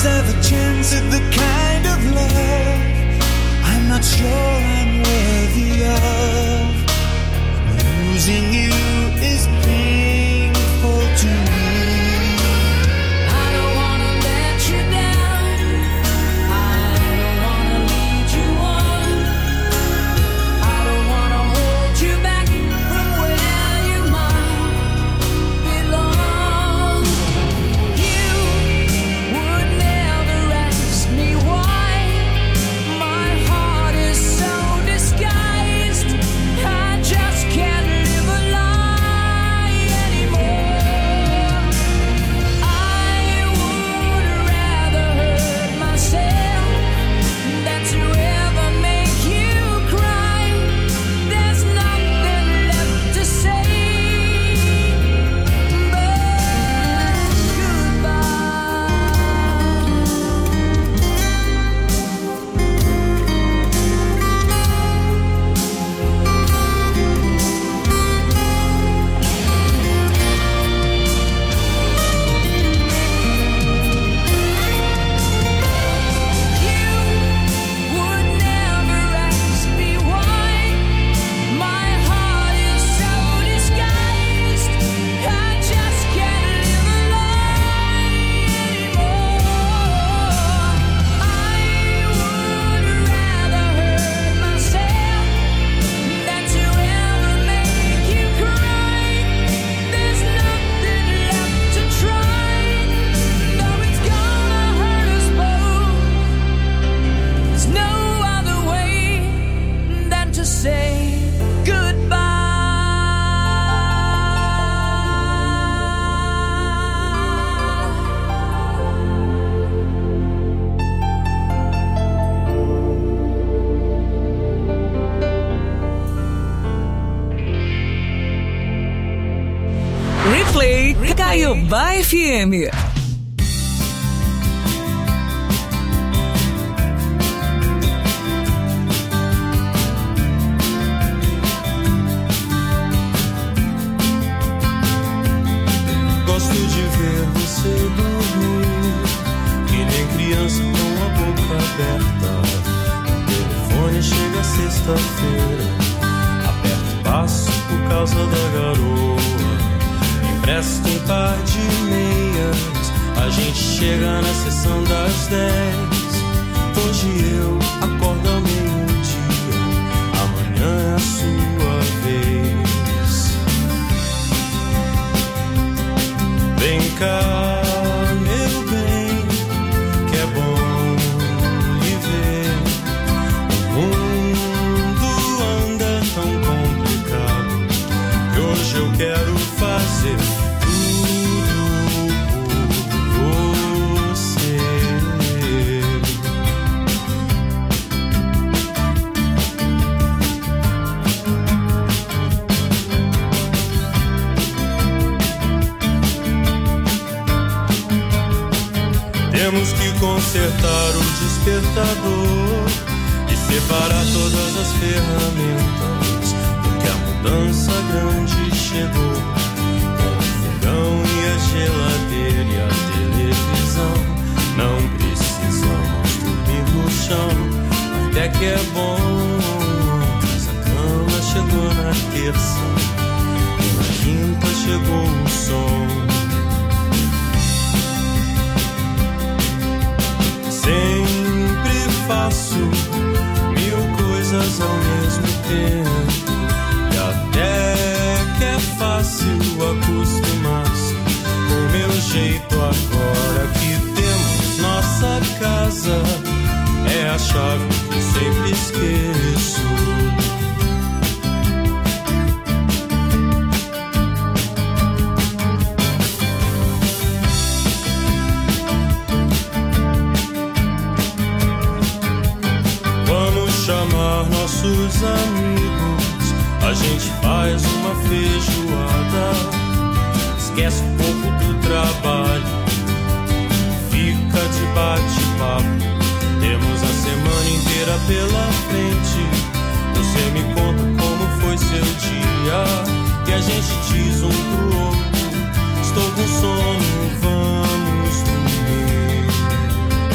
have a chance at the kind of love I'm not sure I'm worthy of. Losing you is painful to me. I don't wanna let you down. I don't wanna lead you on. I don't wanna hold you back from where you might belong. You would never ask me why. My heart is so disguised. I just can't live a lie anymore. I would rather hurt myself than to ever make you cry. There's nothing left to say but goodbye. You would never ask me why. My heart is so disguised. I just can't live a lie anymore. I would rather hurt myself than to ever make you cry. There's nothing left to try, though it's gonna hurt us both. There's no other way than to say goodbye. Replay Caiobá FM. Gosto de ver você dormir, que nem criança com a boca aberta. O telefone chega sexta-feira, aperto o passo por causa da garoa. Empresto um par de meias, a gente chega na sessão das 10. Hoje eu acordo ao meio-dia, amanhã é a sua vez. Vem cá, meu bem, que é bom lhe ver. O mundo anda tão complicado que hoje eu quero fazer tudo por você. Temos que consertar o despertador e separar todas as ferramentas, porque a mudança grande chegou. Com o fogão e a geladeira e a televisão, não precisamos dormir no chão, até que é bom. Mas a cama chegou na terça e na quinta chegou o som. Sempre faço 1000 coisas ao mesmo tempo, e até que é fácil acostumar-se com o meu jeito. Agora que temos nossa casa, é a chave que sempre esqueço. Chamar nossos amigos, a gente faz uma feijoada, esquece um pouco do trabalho, fica de bate-papo. Temos a semana inteira pela frente. Você me conta como foi seu dia, que a gente diz um pro outro: estou com sono, vamos dormir.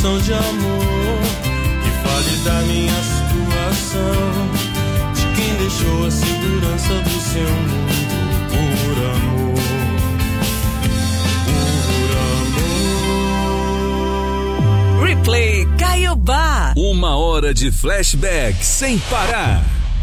canção de amor que fale da minha situação, de quem deixou a segurança do seu mundo por amor, por amor. Replay Caiobá. 1 hora de flashback sem parar.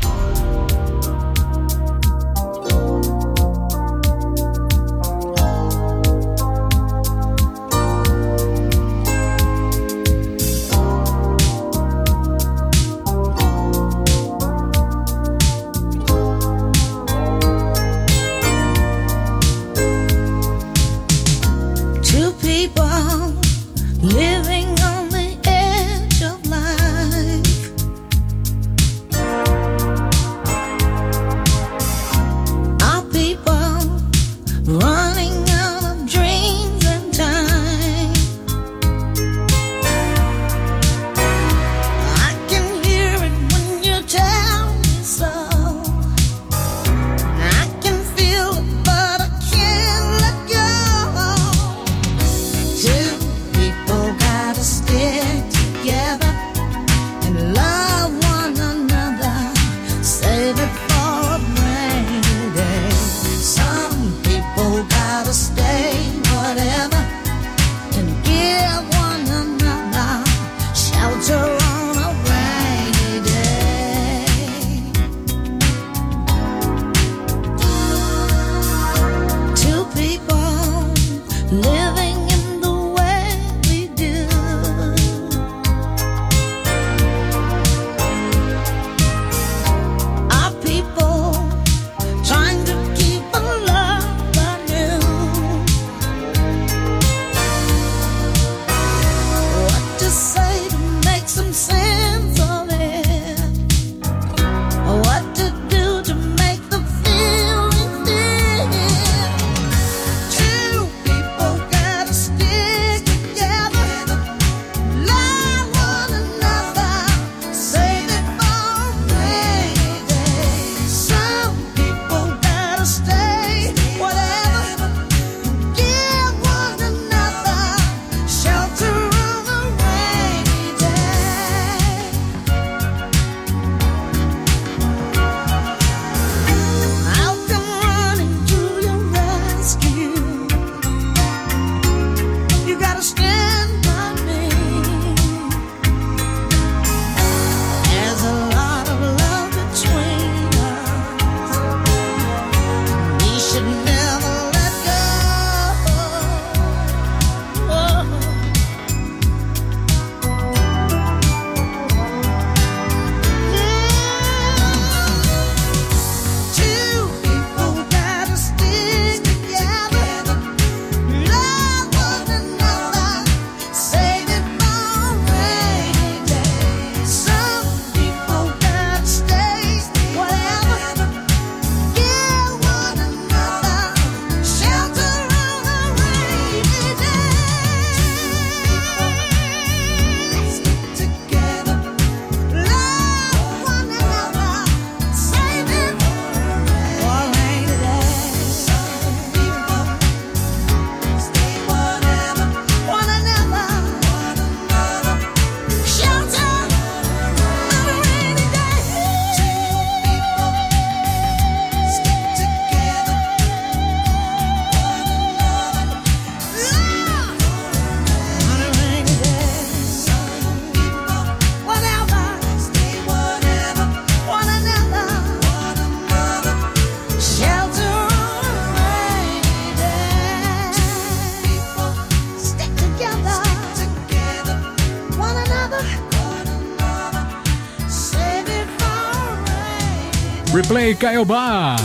Replay Caiobá.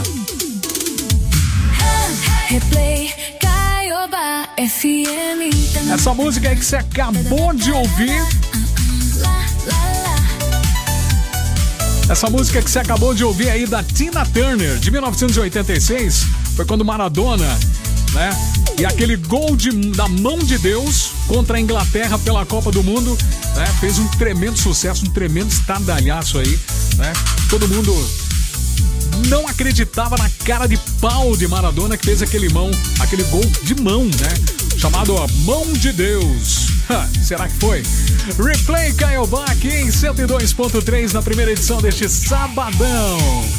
Replay Caiobá FM. Essa música aí que você acabou de ouvir. Essa música que você acabou de ouvir aí da Tina Turner, de 1986, foi quando Maradona, né? E aquele gol da mão de Deus contra a Inglaterra pela Copa do Mundo, né? Fez um tremendo sucesso, um tremendo estardalhaço aí, né? Todo mundo não acreditava na cara de pau de Maradona, que fez aquele gol de mão, né? chamado A Mão de Deus. Será que foi? Replay Caiobá aqui em 102.3 na primeira edição deste sabadão.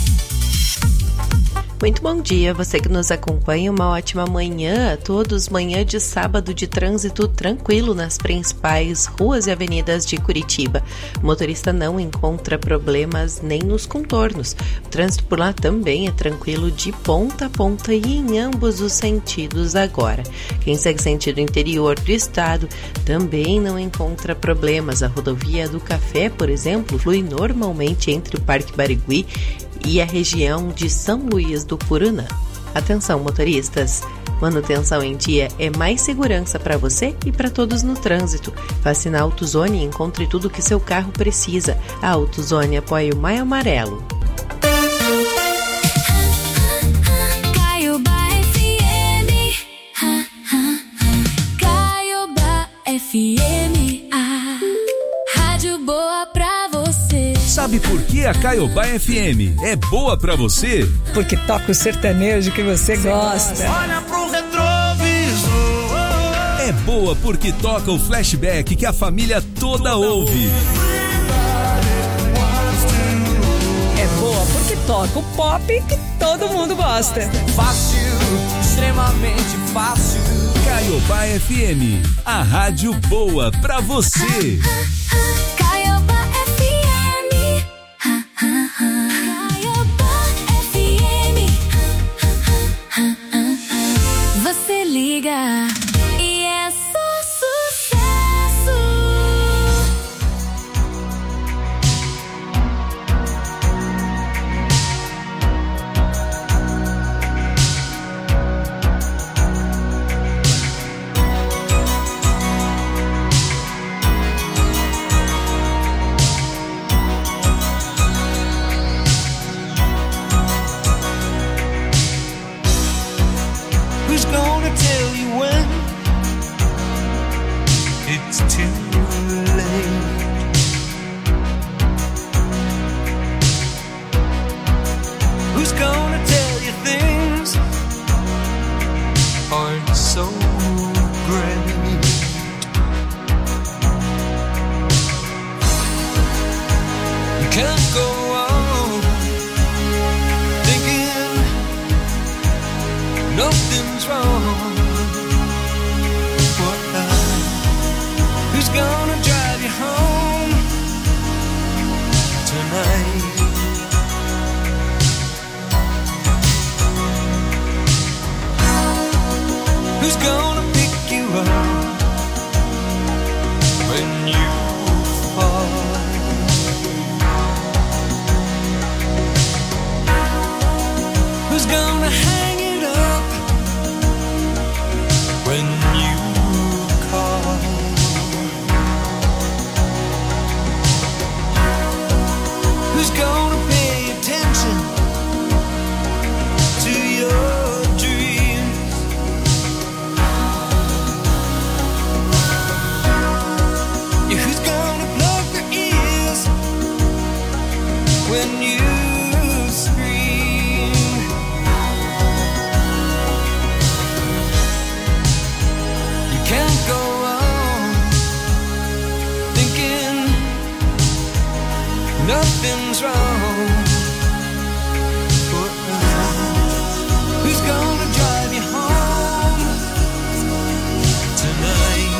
Muito bom dia, você que nos acompanha, uma ótima manhã a todos, manhã de sábado de trânsito tranquilo nas principais ruas e avenidas de Curitiba. O motorista não encontra problemas nem nos contornos. O trânsito por lá também é tranquilo de ponta a ponta e em ambos os sentidos agora. Quem segue sentido interior do estado também não encontra problemas. A rodovia do Café, por exemplo, flui normalmente entre o Parque Barigui e a região de São Luís do Purunã. Atenção, motoristas! Manutenção em dia é mais segurança para você e para todos no trânsito. Faça na AutoZone e encontre tudo o que seu carro precisa. A AutoZone apoia o Maio Amarelo. Caiobá FM. Caiobá FM. Rádio boa pra você. Sabe por que a Caiobá FM é boa pra você? Porque toca o sertanejo que você gosta. Olha pro retrovisor. É boa porque toca o flashback que a família toda ouve. É boa porque toca o pop que todo mundo gosta. Fácil, extremamente fácil. Caiobá FM, a rádio boa pra você. Caiobá FM. Caiobá FM. Você liga e é só sucesso. Who's gonna tell you when it's too late? Who's gonna tell you things aren't so great? You can't go on thinking nothing's wrong. Who's gonna drive you home tonight? Who's gonna pick you up when you fall? Who's gonna hang it up when you call? Who's gonna pay attention to your dreams? Yeah, who's gonna plug their ears when you scream? You can't go on thinking nothing's wrong. Who's gonna drive you home tonight?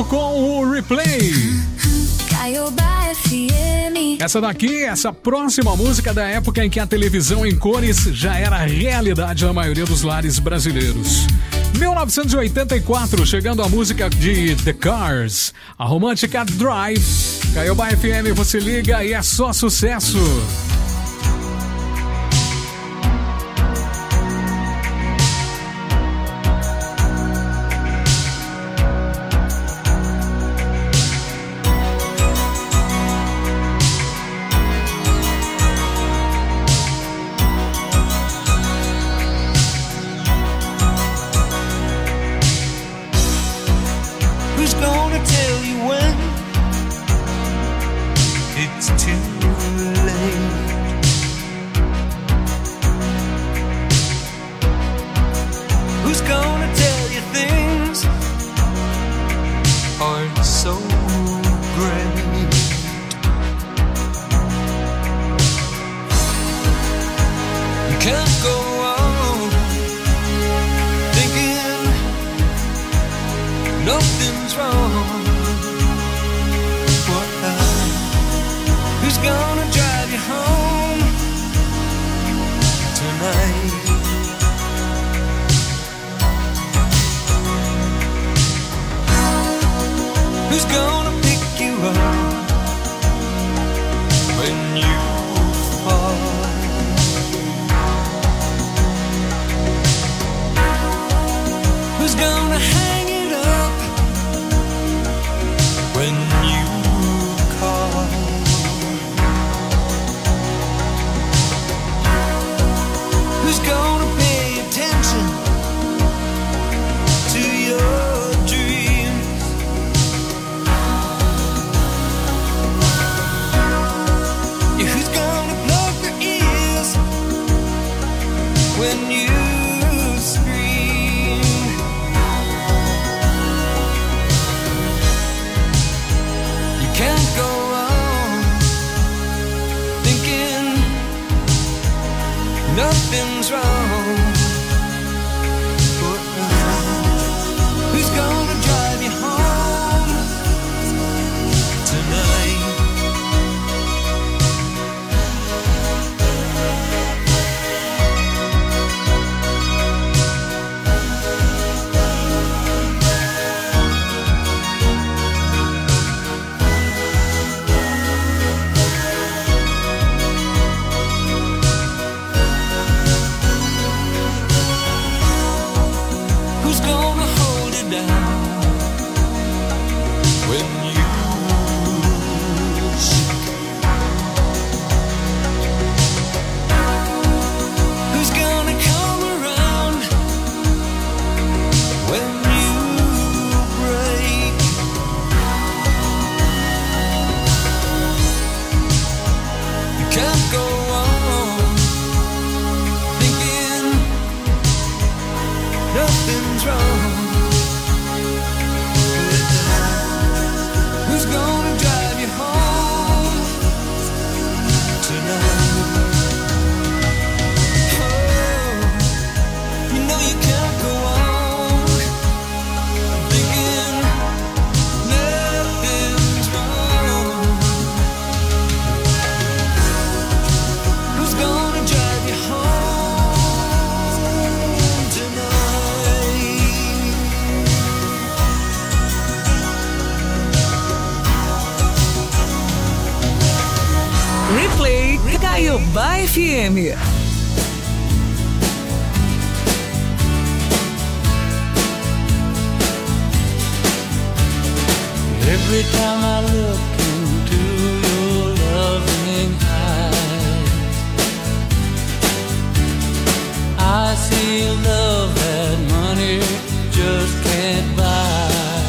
chegando com o Replay. Caiobá FM. Essa daqui, essa próxima música da época em que a televisão em cores já era realidade na maioria dos lares brasileiros. 1984, chegando a música de The Cars, a romântica Drive. Caiobá FM, você liga e é só sucesso. Caiobá FM. Every time I look into your loving eyes, I see love that money just can't buy.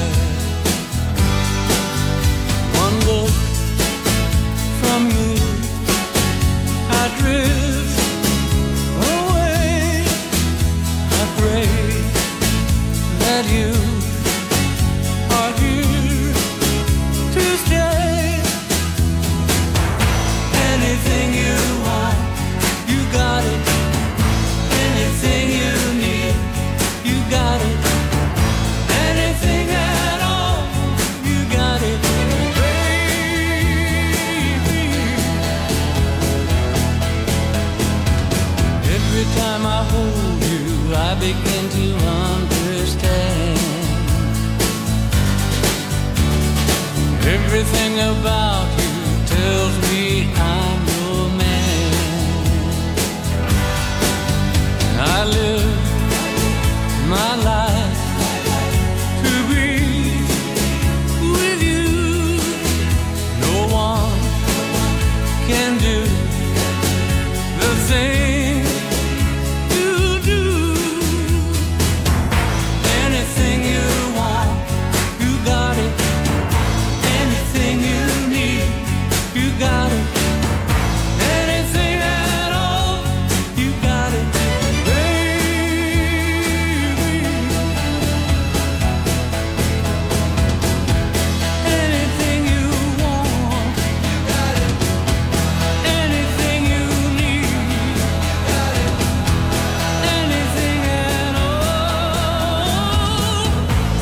One look from you, I drift away. I pray that you are here to stay. time I hold you, I begin to understand. Everything about you tells me I'm your man. I live my life to be with you. No one can do the thing you do. Anything you want, you got it. Anything you need, you got it. Anything at all, you got it, baby. Anything you want, you got it. Anything you need, you got it. Anything at all.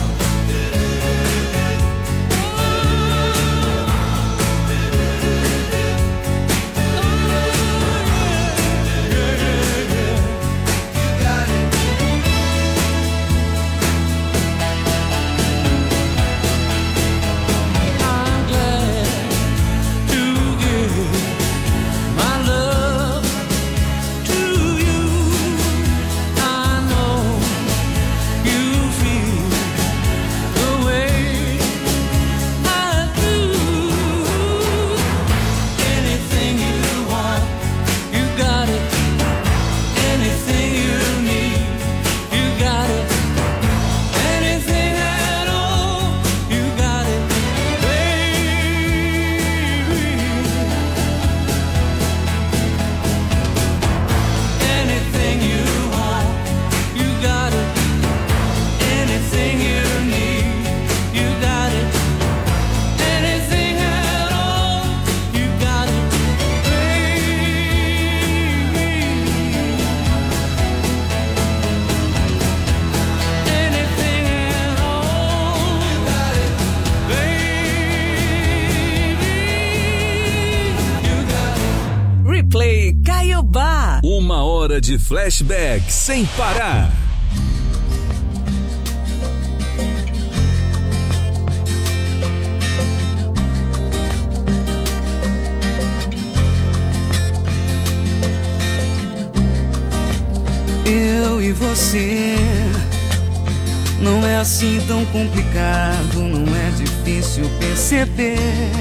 I'm glad to give my love to you. I know you feel the way I do. Anything you want, you got it. Anything you need, you got it. Anything at all, you got it, baby. Anything you want, you got it. Anything you need, you got it. Anything at all, you got it, baby. Anything at all, you got it, baby. You got it. Replay Caiobá. 1 hora de flashback sem parar. Eu e você, não é assim tão complicado, não é difícil perceber.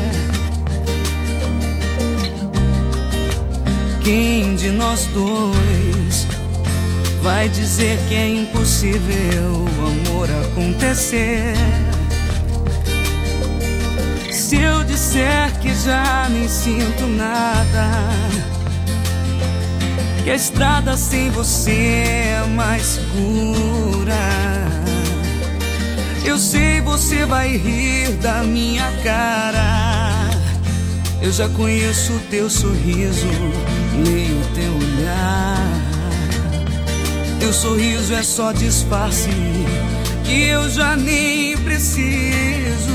Quem de nós dois vai dizer que é impossível o amor acontecer? Se eu disser que já nem sinto nada, que a estrada sem você é mais segura, eu sei você vai rir da minha cara. Eu já conheço o teu sorriso, leio o teu olhar. Teu sorriso é só disfarce que eu já nem preciso.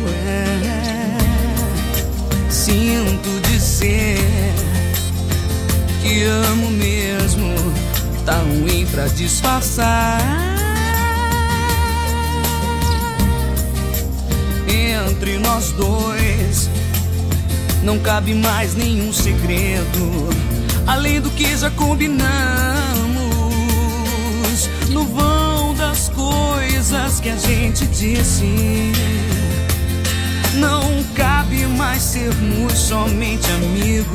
Sinto dizer que amo mesmo, tá ruim pra disfarçar. Entre nós dois não cabe mais nenhum segredo, além do que já combinamos. No vão das coisas que a gente disse, não cabe mais sermos somente amigos.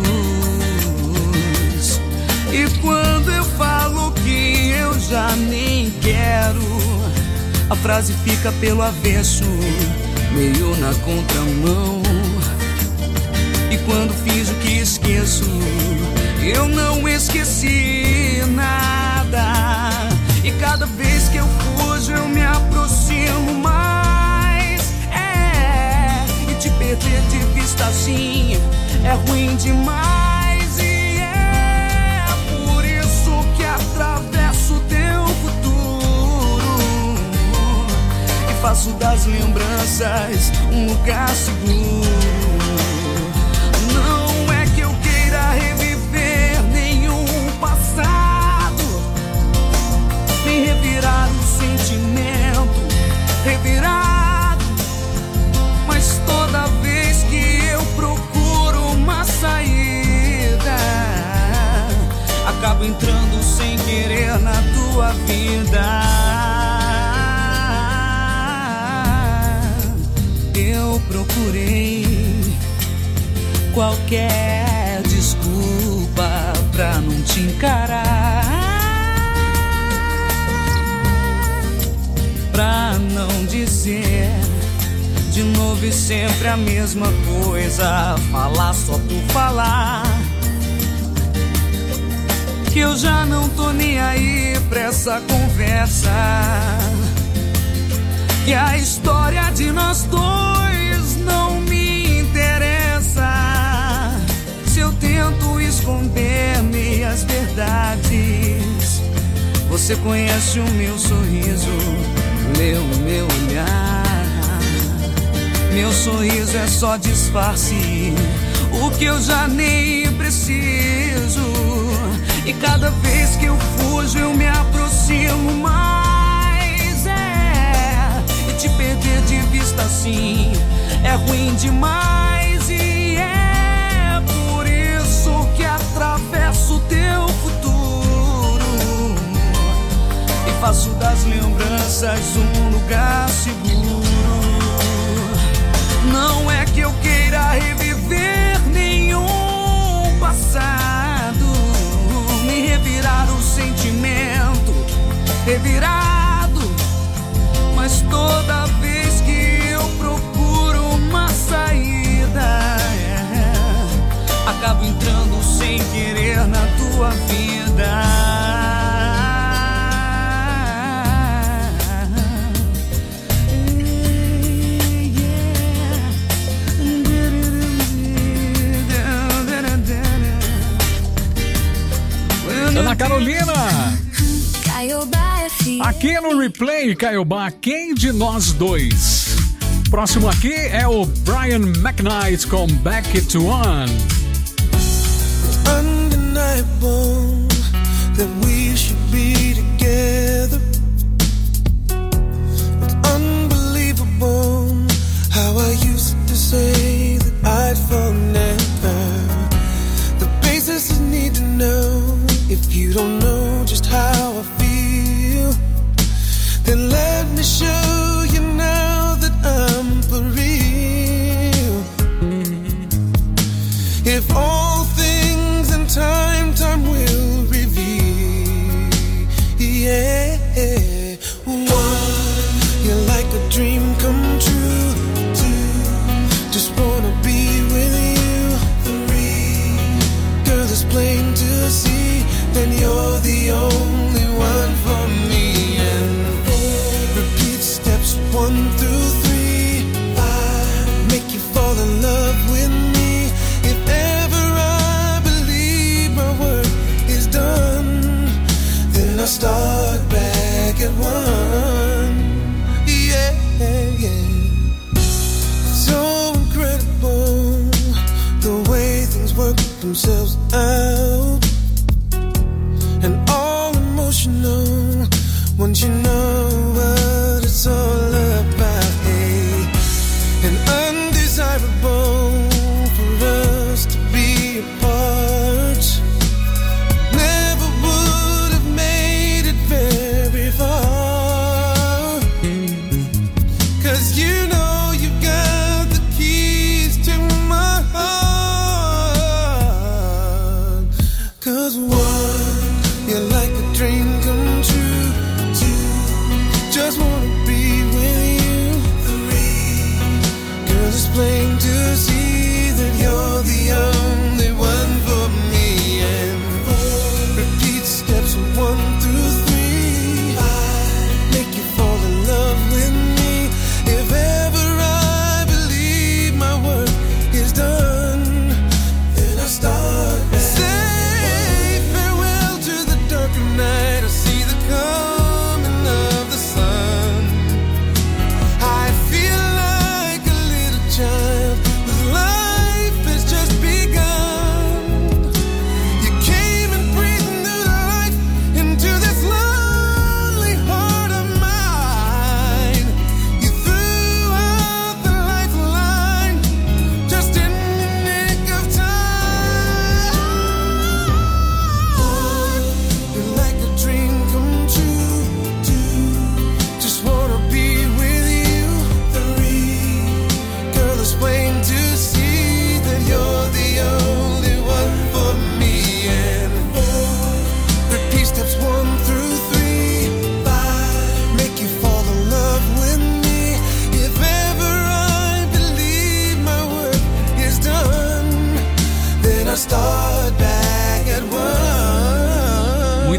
E quando eu falo que eu já nem quero, a frase fica pelo avesso, meio na contramão. E quando fiz o que esqueço, eu não esqueci nada. E cada vez que eu fujo, eu me aproximo mais. E te perder de vista assim é ruim demais. E é por isso que atravesso o teu futuro e faço das lembranças um lugar seguro. Não é que eu queira reviver nenhum passado, acabo entrando sem querer na tua vida. Eu procurei qualquer desculpa pra não te encarar, pra não dizer de novo e sempre a mesma coisa, falar só por falar, que eu já não tô nem aí pra essa conversa, que a história de nós dois não me interessa. Se eu tento esconder meias verdades, você conhece o meu sorriso, leu o meu olhar. Meu sorriso é só disfarce, o que eu já nem preciso. E cada vez que eu fujo eu me aproximo mais. E te perder de vista assim é ruim demais. E é por isso que atravesso o teu futuro e faço das lembranças um lugar seguro. Não é que eu queira reviver nenhum passado, me revirar o sentimento revirado, mas toda vez que eu procuro uma saída, acabo entrando sem querer na tua vida. Ana Carolina, aqui no Replay, Caiobá, quem de nós dois? Próximo aqui é o Brian McKnight com Back It One. Undeniable that we should be together. It's unbelievable how I used to say that I'd fall never. The basics you need to know. If you don't know just how I feel, then let me show you now that I'm for real. If all things in time will reveal, yeah. One, you're like a dream come true. Two, just wanna be with you. Three, girl, it's plain to see then you're the only one for me. And repeat steps 1 through 3. 5, make you fall in love with me. If ever I believe my work is done, then I'll start back at 1. Yeah, yeah. So incredible the way things work themselves out. And all emotional once you know what it's all about. Hey, and undesirable for us to be apart. Never would have made it very far. 'Cause you know you got the keys to my heart. 'Cause you're like a dream come true. 2, just wanna be with you. 3, girl, it's plain to see that you're the only one for me. And 4, repeat steps 1 through 3. 5, make you fall in love with me. If ever I believe my work is done, then I start back. Night, I see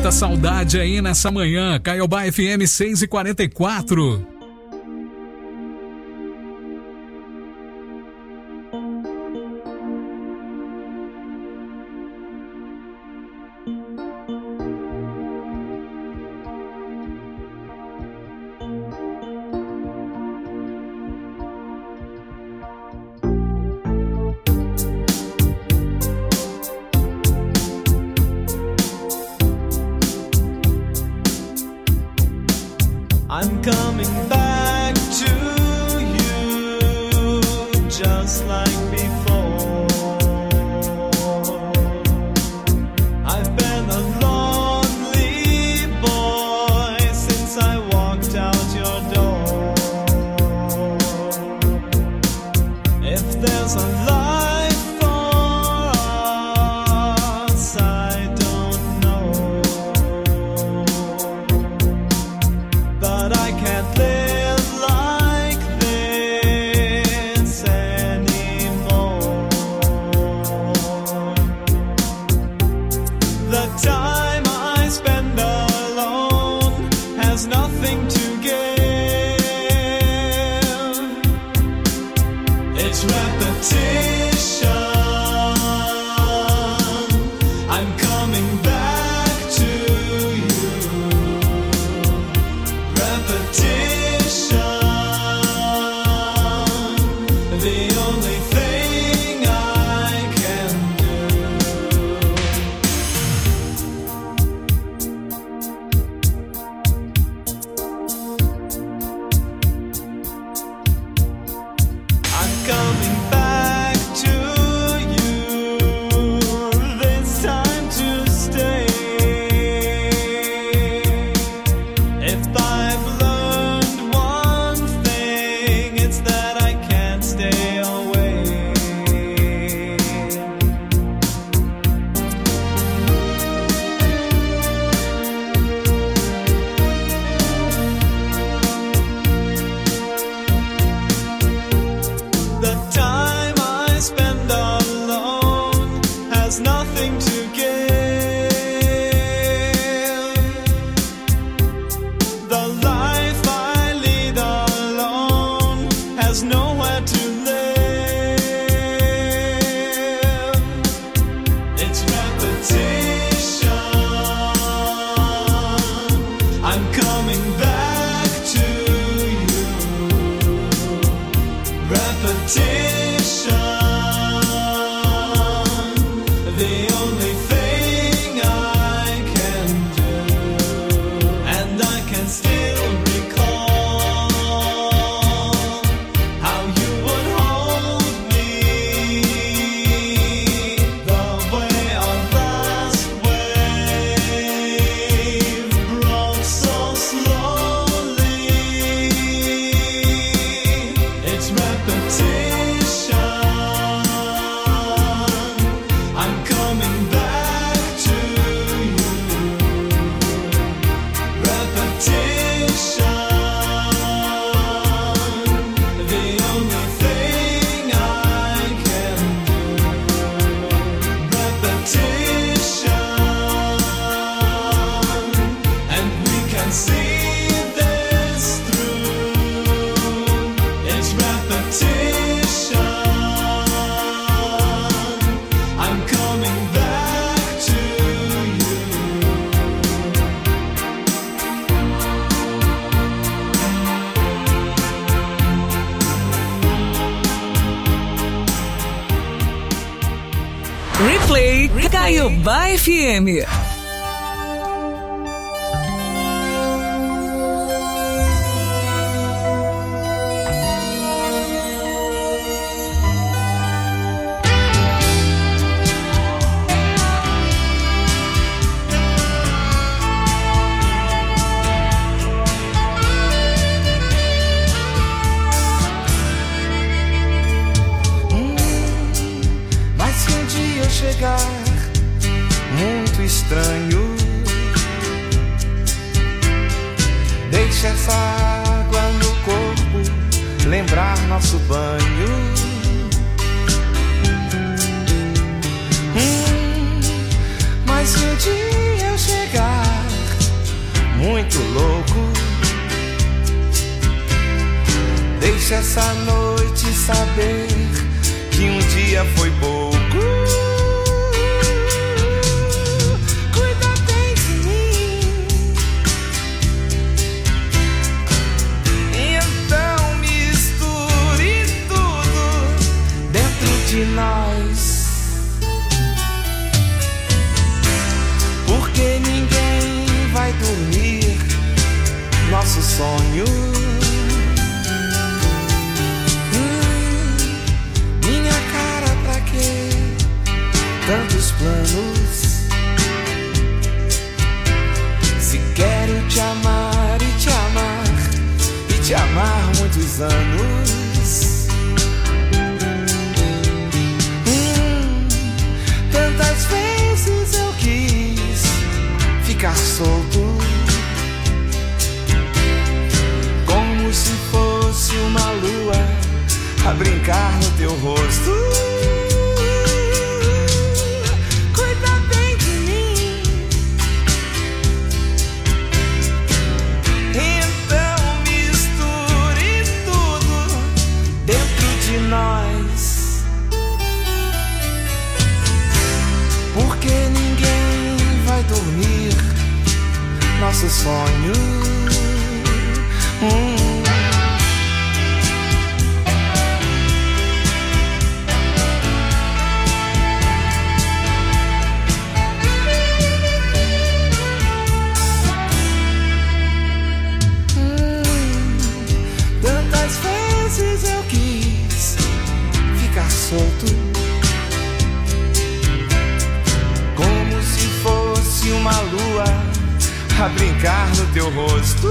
Muita saudade aí nessa manhã. Caiobá FM 6h44. I'm coming back to you just like before. I've been a lonely boy since I walked out your door. If there's a life for us, I don't know. But I can't live like this anymore. The time I spend alone has nothing to give. It's repetition. I'm coming back to you. Repetition, the only thing I can do. I'm coming back to you, this time to stay. If I've learned one thing, it's that I can't stay away. The time I spend alone has nothing to give. The life I lead alone has nowhere to live. It's repetition. I'm coming back to you. Repetition, the only thing I can do. And I can still recall how you would hold me, the way our last wave broke so slowly. It's repetition. I'm coming back to you. Repetition, the only thing I can do. Repetition, and we can see this through. It's repetition. I'm coming back to you. Replay Caiobá FM. Mas se um dia eu chegar muito estranho, deixa essa água no corpo lembrar nosso banho. Mas se um dia eu chegar deixa essa noite saber que um dia foi pouco. Cuida bem de mim. Então misture tudo dentro de nós, porque ninguém vai dormir nosso sonho. Minha cara, pra quê? Tantos planos. Se quero te amar e te amar e te amar muitos anos. Tantas vezes eu quis ficar solto, como se fosse uma lua a brincar no teu rosto. Cuida bem de mim. Então misture tudo dentro de nós, porque ninguém vai dormir nosso sonho. Tantas vezes eu quis ficar solto, como se fosse uma lua a brincar no teu rosto.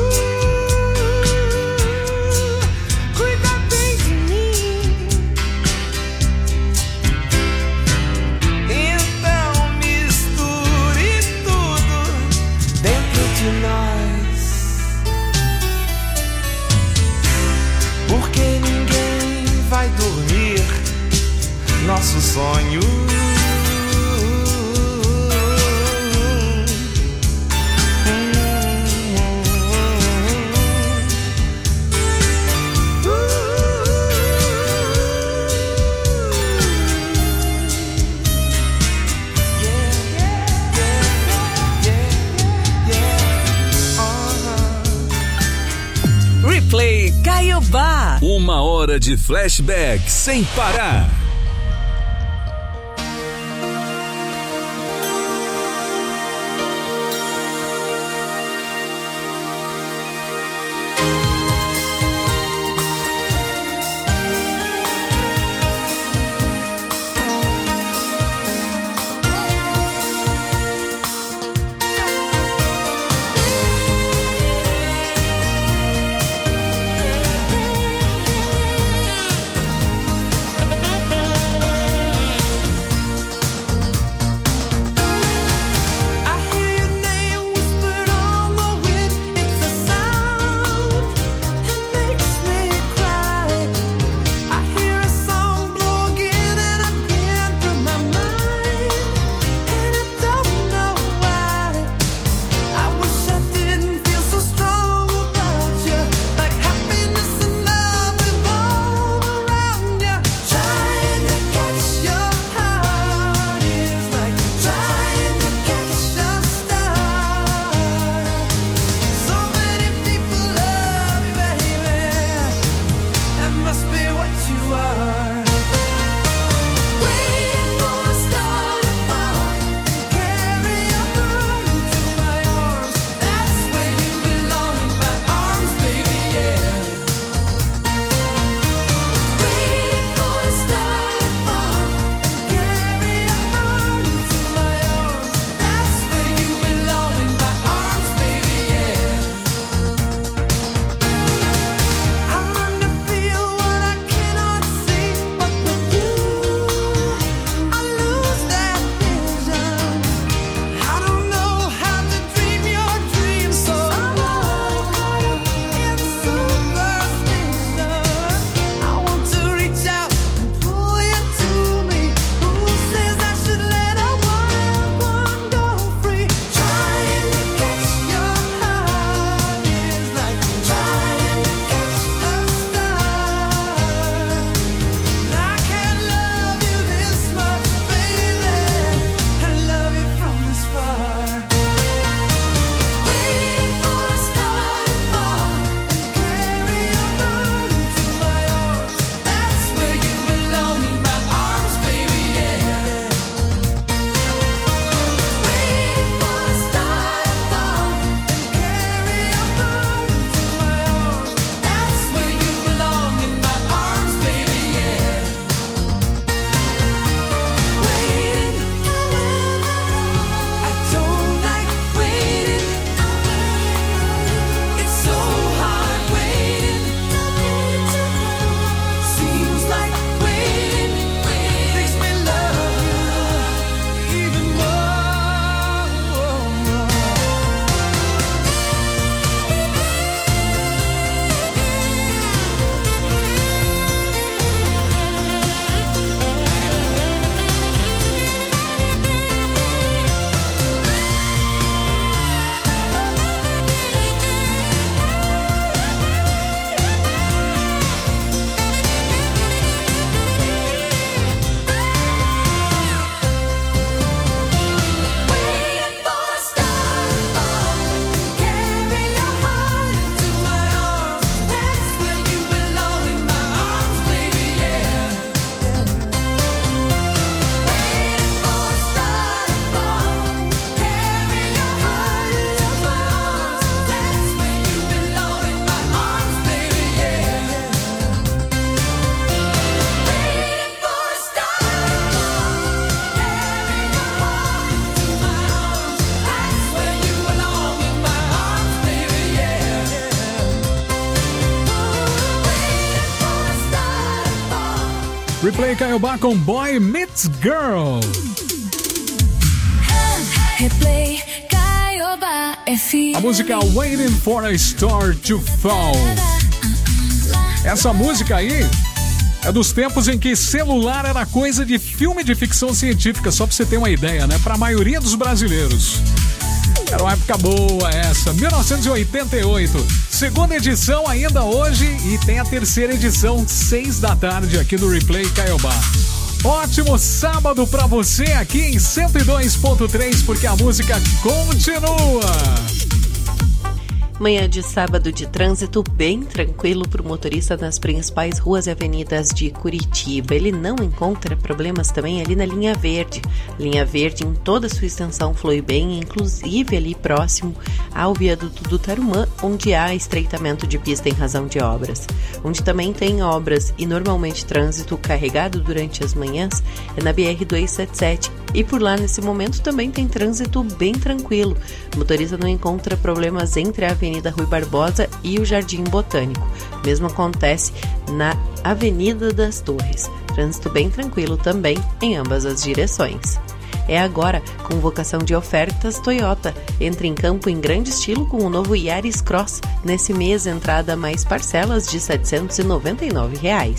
Cuida bem de mim. Então misture tudo dentro de nós, porque ninguém vai dormir nosso sonho. Replay Caiobá. 1 hora de flashback sem parar. Replay Caiobá com Boy Meets Girl. Replay Caiobá FM. A música Waiting for a Star to Fall. Essa música aí é dos tempos em que celular era coisa de filme de ficção científica, só pra você ter uma ideia, né? Pra maioria dos brasileiros. Era uma época boa essa, 1988. Segunda edição ainda hoje e tem a terceira edição, 6 da tarde aqui no Replay Caiobá. Ótimo sábado pra você aqui em 102.3, porque a música continua. Manhã de sábado de trânsito bem tranquilo para o motorista nas principais ruas e avenidas de Curitiba. Ele não encontra problemas também ali na linha verde. Linha verde em toda a sua extensão flui bem, inclusive ali próximo ao viaduto do Tarumã, onde há estreitamento de pista em razão de obras. Onde também tem obras e normalmente trânsito carregado durante as manhãs é na BR-277. E por lá, nesse momento, também tem trânsito bem tranquilo. O motorista não encontra problemas entre a Avenida Rui Barbosa e o Jardim Botânico. O mesmo acontece na Avenida das Torres. Trânsito bem tranquilo também em ambas as direções. É agora convocação de ofertas Toyota. Entre em campo em grande estilo com o novo Yaris Cross. Nesse mês, entrada mais parcelas de R$ 799.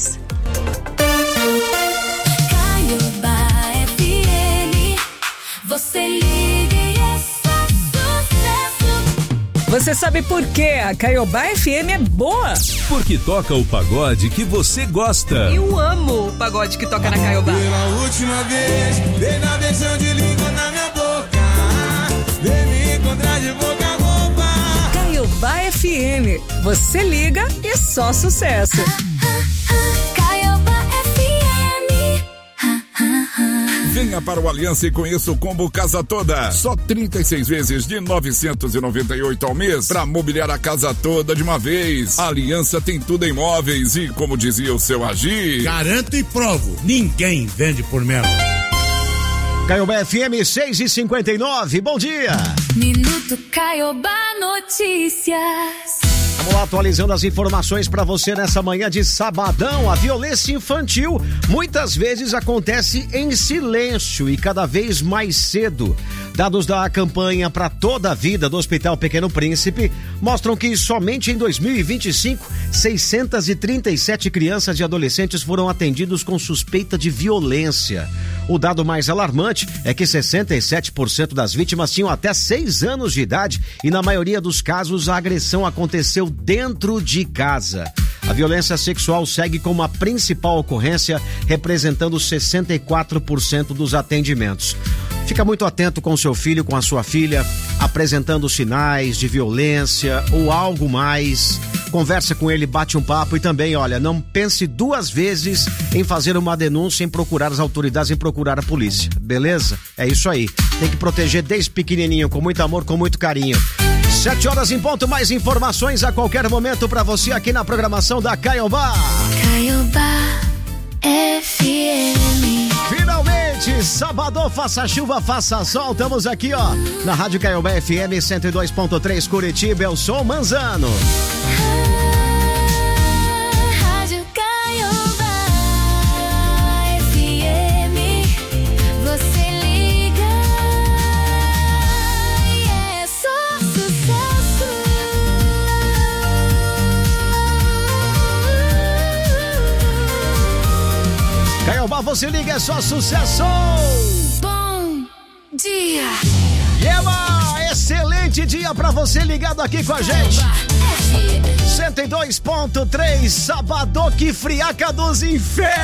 Você liga e é só sucesso. Você sabe por que a Caiobá FM é boa? Porque toca o pagode que você gosta. Eu amo o pagode que toca na Caiobá. Pela última vez, dei na beijão de língua na minha boca. Vem me encontrar de boca a boca. Caiobá FM. Você liga e só sucesso. Caiobá FM. Venha para o Aliança e conheça o combo Casa Toda. Só 36 vezes de R$ 998 ao mês para mobiliar a casa toda de uma vez. A Aliança tem tudo em móveis e, como dizia o seu Agir, garanto e provo, ninguém vende por menos. Caiobá FM 6h59, bom dia. Minuto Caiobá Notícias. Vamos lá, atualizando as informações para você nessa manhã de sabadão. A violência infantil muitas vezes acontece em silêncio e cada vez mais cedo. Dados da campanha Pra Toda a Vida do Hospital Pequeno Príncipe mostram que somente em 2025, 637 crianças e adolescentes foram atendidos com suspeita de violência. O dado mais alarmante é que 67% das vítimas tinham até 6 anos de idade e na maioria dos casos a agressão aconteceu dentro de casa. A violência sexual segue como a principal ocorrência, representando 64% dos atendimentos. Fica muito atento com o seu filho, com a sua filha, apresentando sinais de violência ou algo mais. Conversa com ele, bate um papo e também, olha, não pense 2 vezes em fazer uma denúncia, em procurar as autoridades, em procurar a polícia, beleza? É isso aí. Tem que proteger desde pequenininho, com muito amor, com muito carinho. 7 horas em ponto, mais informações a qualquer momento pra você aqui na programação da Caiobá. Caiobá FM. Finalmente, sábado, faça chuva, faça sol, estamos aqui, ó, na Rádio Caiobá FM 102.3 Curitiba, eu sou o Manzano. Rádio Caiobá FM. Você liga e é só sucesso. Caiobá, você liga, é só sucesso. Bom dia. Excelente dia pra você ligado aqui com a gente. 102.3, sábado que friaca dos infernos.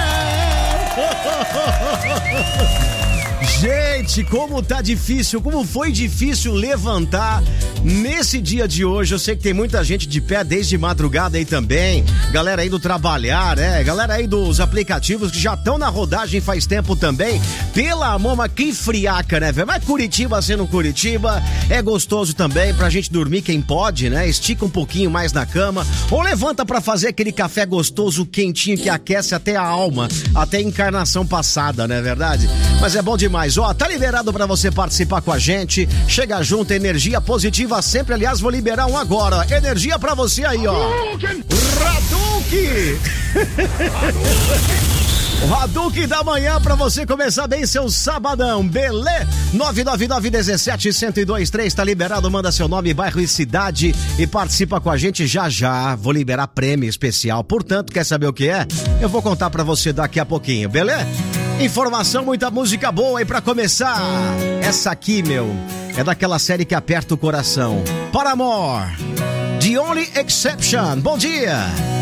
Gente, como tá difícil, como foi difícil levantar nesse dia de hoje. Eu sei que tem muita gente de pé desde madrugada aí também. Galera indo trabalhar, galera aí dos aplicativos que já estão na rodagem faz tempo também. Pela mama, que friaca, né, velho? Mas Curitiba sendo Curitiba, é gostoso também pra gente dormir quem pode, né? Estica um pouquinho mais na cama ou levanta pra fazer aquele café gostoso, quentinho, que aquece até a alma, até a encarnação passada, não é verdade? Mas é bom demais, ó, tá liberado pra você participar com a gente. Chega junto, energia positiva sempre. Aliás, vou liberar um agora, ó. Energia pra você aí, ó. Raduk! O Hadouken da manhã pra você começar bem seu sabadão, beleza? 999-17-1023, tá liberado, manda seu nome, bairro e cidade e participa com a gente já. Vou liberar prêmio especial, portanto, quer saber o que é? Eu vou contar pra você daqui a pouquinho, beleza? Informação, muita música boa aí pra começar. Essa aqui, é daquela série que aperta o coração. Paramore, The Only Exception. Bom dia!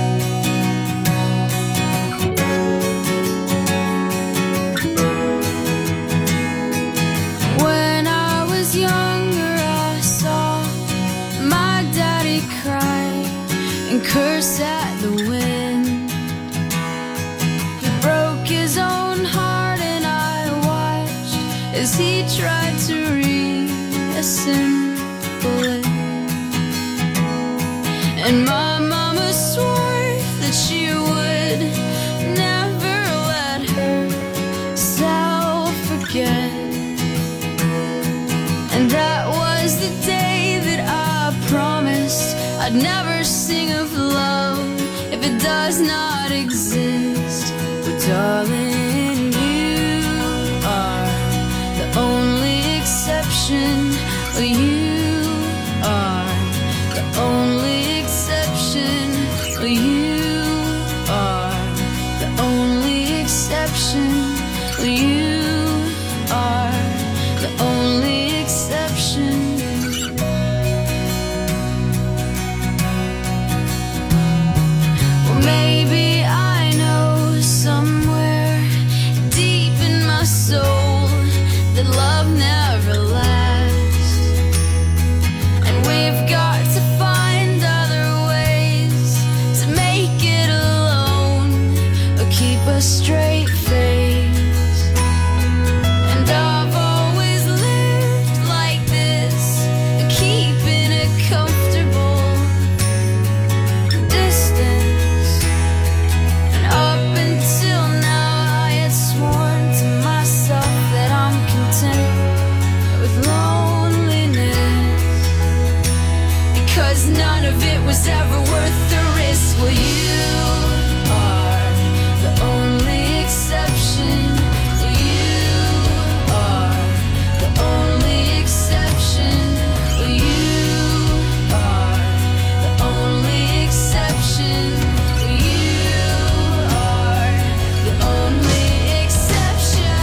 When I was younger, I saw my daddy cry and curse at the wind. He broke his own heart and I watched as he tried to reassemble it. And my mama swore that she would never let herself forget. And that was the day that I promised I'd never sing of love if it does not exist. But darling, you are the only exception. You are the only exception. You are the only exception. You are the only exception. Well, maybe I know somewhere deep in my soul that love never lasts, and we've got to find other ways to make it alone or keep a straight face. And I've always lived like this, keeping a comfortable distance. And up until now I had sworn to myself that I'm content with loneliness, because none of it was ever worth the risk. Well, you are the only exception. You are the only exception. You are the only exception. You are the only exception.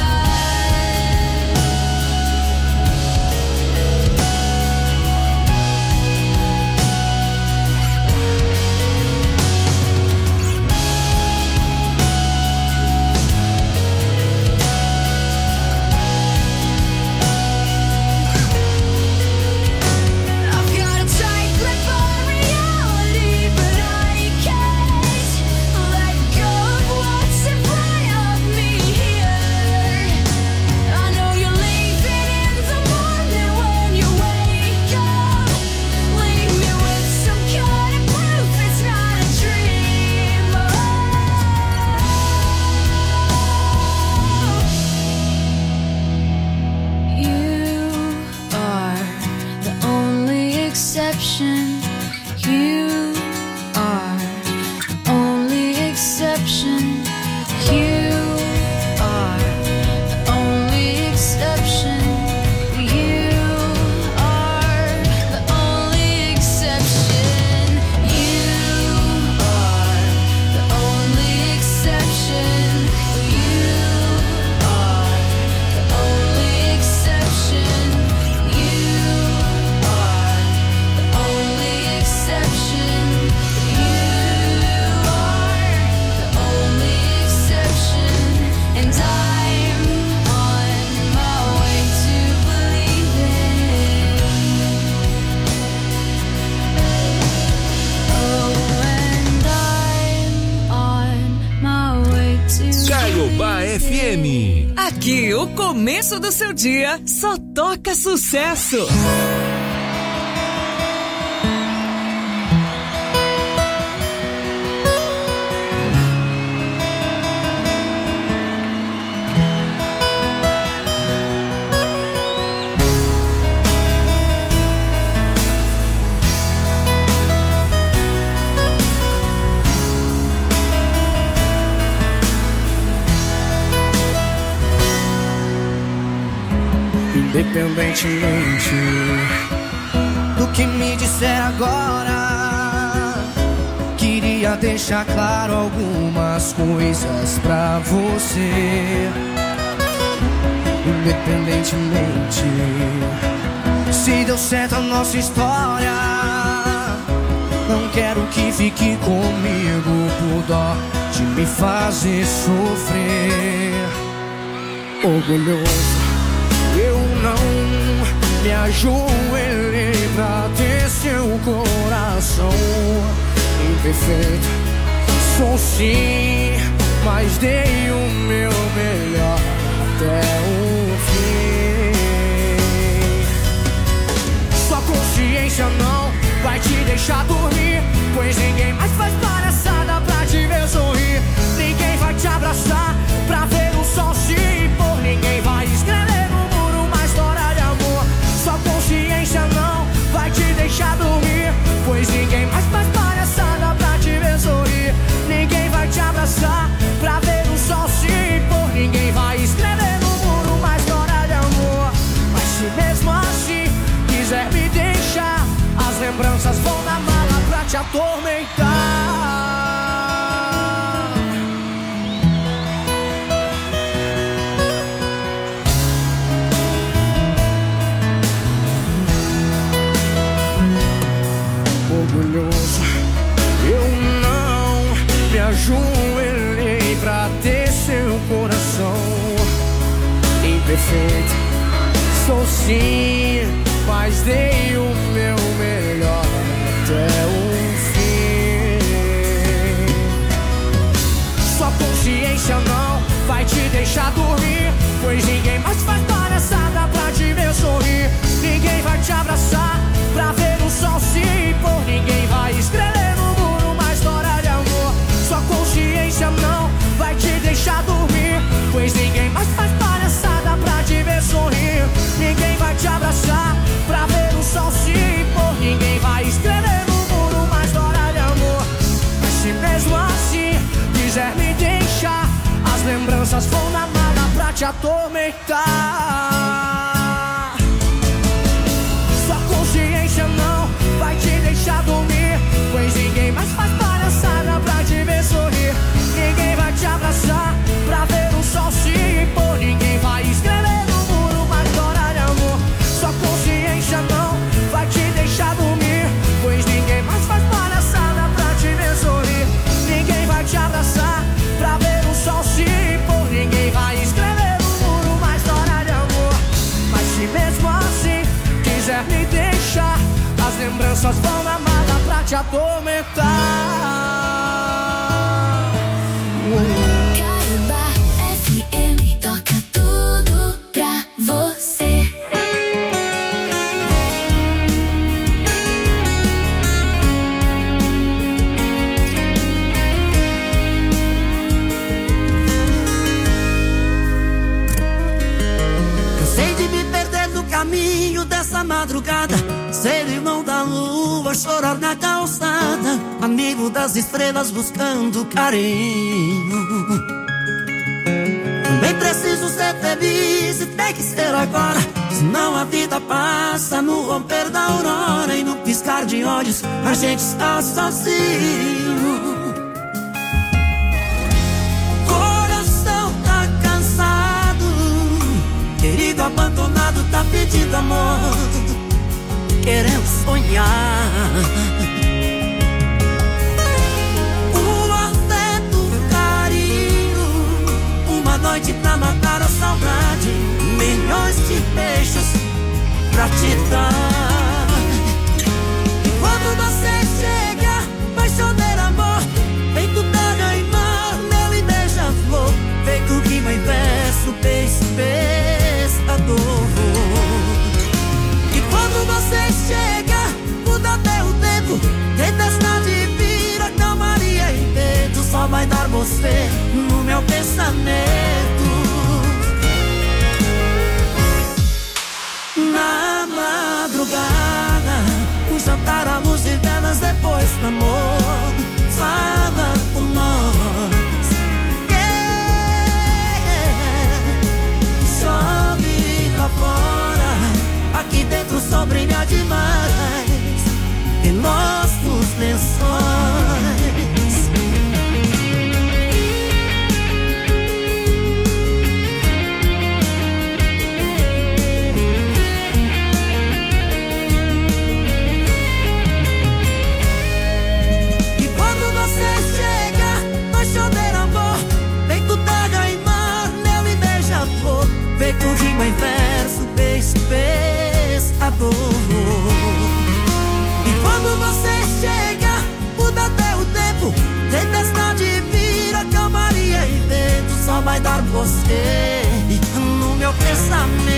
I've got a tight grip on reality, but I can't let go of what's in front of me here. I know you're leaving in the morning when you wake up. Leave me with some kind of proof it's not a dream. You are the only exception. You are the only exception. You are the only exception. You are the only exception. You are the only exception. You are the only exception. You are the only exception. You are the only exception. And I'm on my way to believing. Oh, and I'm on my way to Caiobá FM. Aqui, o começo do seu dia só toca sucesso. independentemente do que me disser agora, queria deixar claro algumas coisas pra você. Independentemente se deu certo a nossa história, não quero que fique comigo por dó de me fazer sofrer. Orgulhoso, eu não me ajoelhei pra ter seu coração. Imperfeito, sou sim, mas dei o meu melhor até o fim. Sua consciência não vai te deixar dormir, pois ninguém mais faz palhaçada pra te ver sorrir. Ninguém vai te abraçar pra ver o sol se pôr. Ninguém vai escrever no muro uma história de amor. Sua consciência não vai te deixar dormir, pois ninguém mais faz palhaçada pra te ver sorrir. Ninguém vai te abraçar pra ver o sol se pôr. Ninguém vai escrever no muro uma história de amor. Mas se mesmo assim quiser me deixar, as lembranças vão na mala pra te atormentar. Orgulhoso, eu não me ajoelhei pra ter seu coração. Imperfeito, sou sim, mas dei o meu melhor até o fim. Sua consciência não vai te deixar dormir, pois ninguém mais faz palhaçada pra te ver sorrir. Ninguém vai te abraçar pra ver o sol se pôr. Ninguém vai escrever no muro uma história de amor. Sua consciência não vai te deixar dormir, pois ninguém mais faz palhaçada pra te ver sorrir. Ninguém vai te abraçar pra ver o sol se pôr. Ninguém vai escrever no muro uma história de amor. Mas se mesmo assim quiser me deixar, as lembranças vão na mala pra te atormentar. Sua consciência não vai te deixar dormir, pois ninguém mais faz palhaçada pra te ver sorrir. Ninguém vai te abraçar pra ver o sol se pôr. Ninguém vai escrever no muro uma história de amor. Sua consciência não vai te deixar dormir, pois ninguém mais faz palhaçada pra te ver sorrir. Ninguém vai te abraçar pra ver o sol se pôr. Ninguém vai escrever no muro uma história de amor. Mas se mesmo assim quiser me deixar, as lembranças vão na mala pra te atormentar. Caiobá FM toca tudo pra você. Cansei de me perder no caminho dessa madrugada, ser irmão da lua, chorar na calçada, amigo das estrelas buscando carinho. Também preciso ser feliz e tem que ser agora, senão a vida passa no romper da aurora, e no piscar de olhos a gente está sozinho. Coração tá cansado, querido abandonado tá pedindo amor, querendo sonhar. O afeto, o carinho, uma noite pra matar a saudade, milhões de beijos pra te dar. E quando você chega, apaixoneiro amor, feito terra e mar, mel e beija-flor, feito rima e verso, beijo, pescador. E quando você chega, muda até o tempo, tempestade vira calmaria e medo, só vai dar você no meu pensamento. Na madrugada, um jantar à luz de velas depois do amor, fala por nós. Chove lá fora, só brilha demais em nossos lençóis. E quando você chega, vai chover amor, feito terra e mar, neve e beija-flor, feito rima em verso, pensador. E quando você chega, muda até o tempo, tempestade vira calmaria e vento, só vai dar você no meu pensamento.